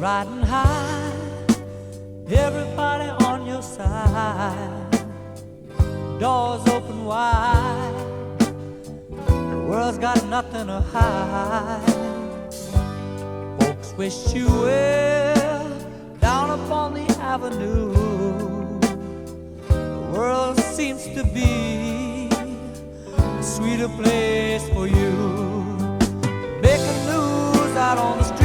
riding high, everybody on your side, doors open wide, the world's got nothing to hide. Folks wish you well down upon the avenue. The world seems to be a sweeter place for you. Making news out on the street,